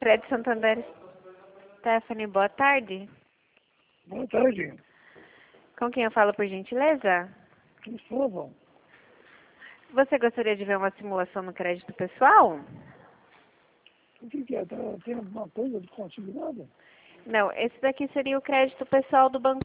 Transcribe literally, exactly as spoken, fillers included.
Prédio Santander. Stephanie, boa tarde. Boa tarde. Com quem eu falo, por gentileza? Cristóvão. Você gostaria de ver uma simulação no crédito pessoal? O que, que é? Tá, tem alguma coisa de consignado? Não, esse daqui seria o crédito pessoal do Banco